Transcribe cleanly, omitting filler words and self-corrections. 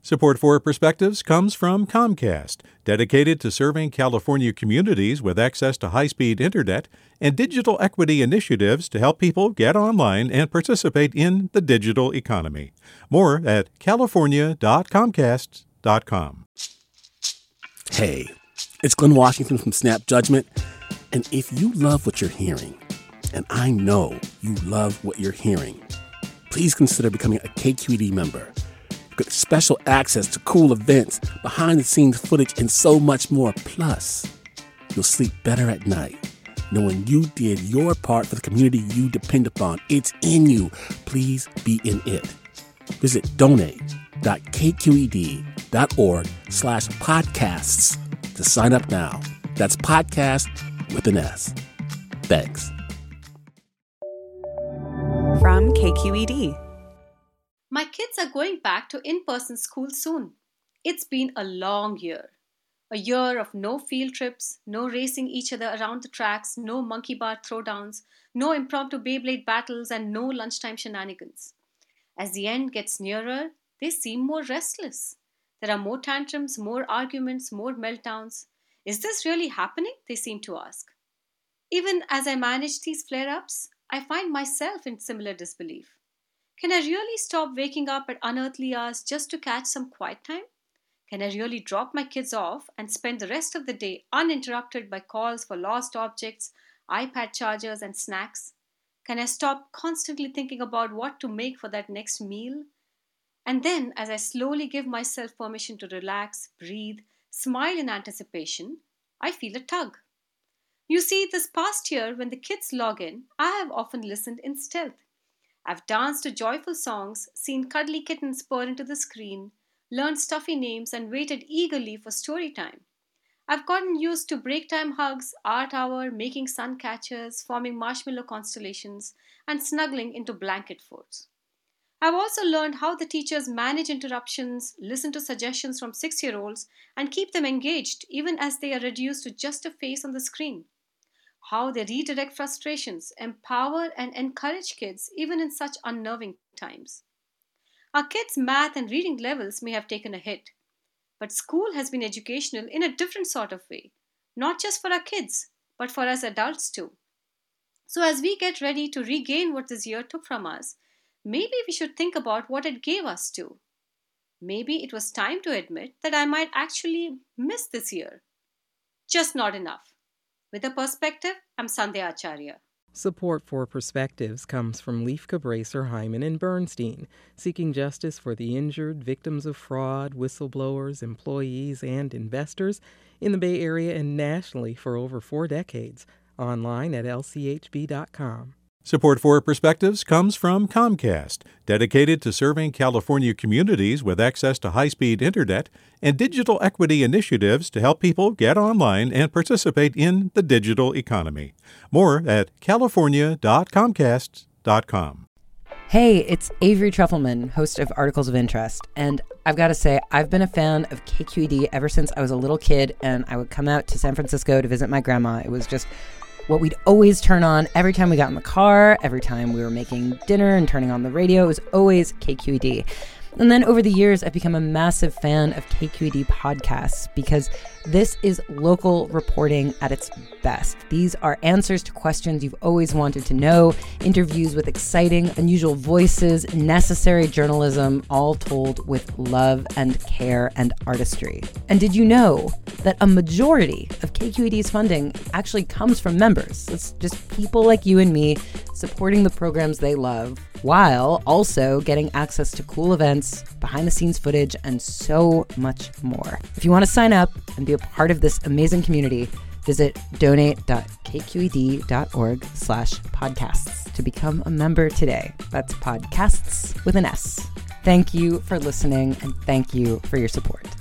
Support for Perspectives comes from Comcast, dedicated to serving California communities with access to high-speed internet and digital equity initiatives to help people get online and participate in the digital economy. More at california.comcast.com. Hey, it's Glenn Washington from Snap Judgment, and if you love what you're hearing, and I know you love what you're hearing, please consider becoming a KQED member. Get special access to cool events, behind-the-scenes footage, and so much more. Plus, you'll sleep better at night knowing you did your part for the community you depend upon. It's in you. Please be in it. Visit donate.kqed.org/podcasts to sign up now. That's podcast with an S. Thanks. From KQED. My kids are going back to in-person school soon. It's been a long year. A year of no field trips, no racing each other around the tracks, no monkey bar throwdowns, no impromptu Beyblade battles, and no lunchtime shenanigans. As the end gets nearer, they seem more restless. There are more tantrums, more arguments, more meltdowns. Is this really happening? They seem to ask. Even as I manage these flare-ups, I find myself in similar disbelief. Can I really stop waking up at unearthly hours just to catch some quiet time? Can I really drop my kids off and spend the rest of the day uninterrupted by calls for lost objects, iPad chargers, and snacks? Can I stop constantly thinking about what to make for that next meal? And then, as I slowly give myself permission to relax, breathe, smile in anticipation, I feel a tug. You see, this past year, when the kids log in, I have often listened in stealth. I've danced to joyful songs, seen cuddly kittens purr into the screen, learned stuffy names, and waited eagerly for story time. I've gotten used to break time hugs, art hour, making sun catchers, forming marshmallow constellations, and snuggling into blanket forts. I've also learned how the teachers manage interruptions, listen to suggestions from 6-year-olds, and keep them engaged even as they are reduced to just a face on the screen. How they redirect frustrations, empower and encourage kids even in such unnerving times. Our kids' math and reading levels may have taken a hit, but school has been educational in a different sort of way, not just for our kids, but for us adults too. So as we get ready to regain what this year took from us, maybe we should think about what it gave us too. Maybe it was time to admit that I might actually miss this year. Just not enough. With a perspective, I'm Sandhya Acharya. Support for Perspectives comes from Leif Cabraser, Hyman, and Bernstein, seeking justice for the injured, victims of fraud, whistleblowers, employees, and investors in the Bay Area and nationally for over 4 decades. Online at lchb.com. Support for Perspectives comes from Comcast, dedicated to serving California communities with access to high-speed internet and digital equity initiatives to help people get online and participate in the digital economy. More at california.comcast.com. Hey, it's Avery Trufelman, host of Articles of Interest, and I've got to say, I've been a fan of KQED ever since I was a little kid and I would come out to San Francisco to visit my grandma. It was just what we'd always turn on every time we got in the car, every time we were making dinner and turning on the radio. It was always KQED. And then over the years, I've become a massive fan of KQED podcasts because this is local reporting at its best. These are answers to questions you've always wanted to know, interviews with exciting, unusual voices, necessary journalism, all told with love and care and artistry. And did you know that a majority of KQED's funding actually comes from members? It's just people like you and me supporting the programs they love, while also getting access to cool events, behind-the-scenes footage, and so much more. If you want to sign up and be a part of this amazing community, visit donate.kqed.org/podcasts to become a member today. That's podcasts with an S. Thank you for listening, and thank you for your support.